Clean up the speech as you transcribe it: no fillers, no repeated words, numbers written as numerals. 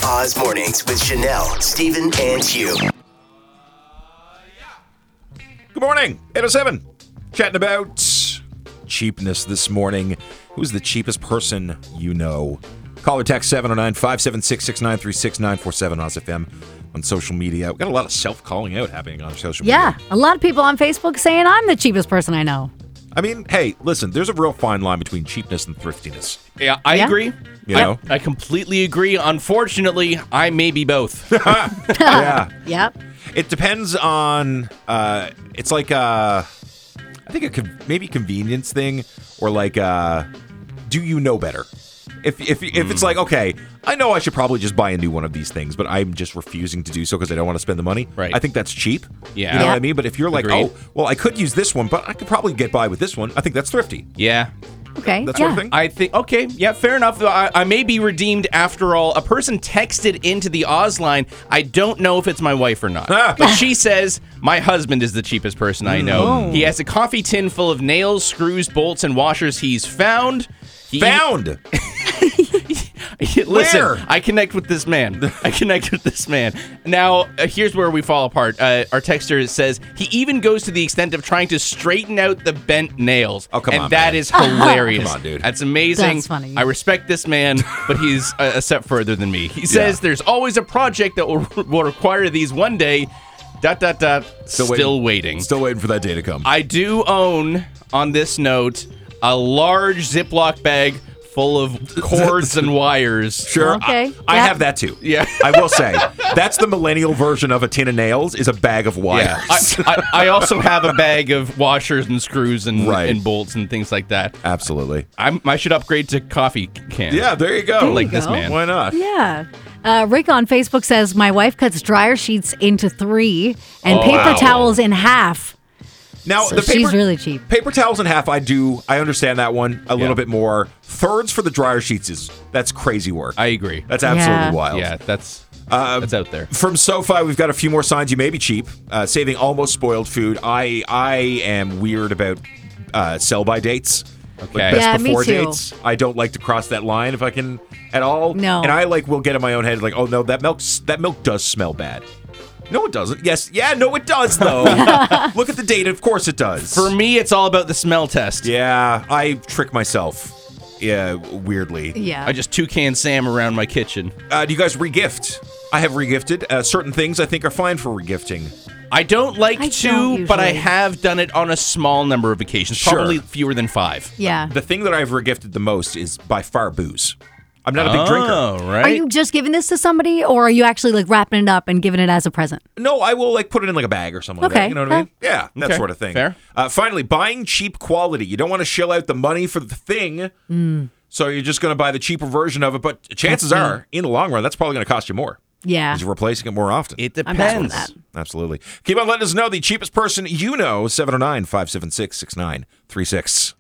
Oz Mornings with Chanel, Steven, and Hugh. Good morning, 807. Chatting about cheapness this morning. Who's the cheapest person you know? Call or text 709-576-6936-947 Oz FM on social media. We've got a lot of self-calling out happening on social media. Yeah, a lot of people on Facebook saying I'm the cheapest person I know. I mean, hey, listen, there's a real fine line between cheapness and thriftiness. Yeah, I agree. You know? I completely agree. Unfortunately, I may be both. Yeah. Yep. It depends on, it's like, I think maybe convenience thing, or like, do you know better? If it's like, okay, I know I should probably just buy a new one of these things, but I'm just refusing to do so because I don't want to spend the money. Right. I think that's cheap. Yeah. You know Yeah. what I mean? But if you're like, Agreed. oh, well, I could use this one, but I could probably get by with this one, I think that's thrifty. Yeah. Okay. That yeah. sort of thing. I think, okay, yeah, fair enough. I may be redeemed after all. A person texted into the Oz line. I don't know if it's my wife or not. But she says, my husband is the cheapest person I know. Oh. He has a coffee tin full of nails, screws, bolts, and washers he's found. Found! Listen, Where? I connect with this man. Now, here's where we fall apart. Our texter says he even goes to the extent of trying to straighten out the bent nails. Oh, come and on, that man. is hilarious. Come on, dude. That's amazing. That's funny. I respect this man, but he's a step further than me. He says there's always a project that will require these one day. ... Still waiting. Still waiting for that day to come. I do own, on this note, a large Ziploc bag full of cords and wires. Sure. Okay. I Yeah. have that too. Yeah. I will say, that's the millennial version of a tin of nails, is a bag of wires. Yeah. I also have a bag of washers and screws and, Right. and bolts and things like that. Absolutely. I should upgrade to coffee can. Yeah, there you go. There you Like this go. man. Why not? Yeah. Rick on Facebook says, my wife cuts dryer sheets into 3 and Oh, paper wow. towels in half. Now, So the paper, she's really cheap. paper towels in half, I understand that one a little Yeah. bit more. Thirds for the dryer sheets that's crazy work. I agree. That's absolutely Yeah. wild. Yeah, that's out there. From SoFi, we've got a few more signs you may be cheap. Saving almost spoiled food. I am weird about sell-by dates. Okay. Like best Yeah, me before too. dates. I don't like to cross that line if I can at all. No. And I will get in my own head like, oh no, that milk does smell bad. No, it doesn't. Yes. Yeah, no, it does, though. Look at the date. Of course it does. For me, it's all about the smell test. Yeah, I trick myself. Yeah, weirdly. Yeah. I just toucan Sam around my kitchen. Do you guys regift? I have regifted. Certain things I think are fine for regifting. I don't like I to, don't but I usually. have done it on a small number of occasions. Sure. Probably fewer than 5. yeah. The thing that I've regifted the most is by far booze. I'm not a big drinker. Oh, right. Are you just giving this to somebody, or are you actually like wrapping it up and giving it as a present? No, I will put it in like a bag or something like Okay. that. You know what I mean? Yeah, that Okay. sort of thing. Fair. Finally, buying cheap quality. You don't want to shell out the money for the thing, so you're just going to buy the cheaper version of it. But chances That's me. are, in the long run, that's probably going to cost you more Yeah. because you're replacing it more often. It I'm down with depends. that. Absolutely. Keep on letting us know the cheapest person you know, 709-576-6936.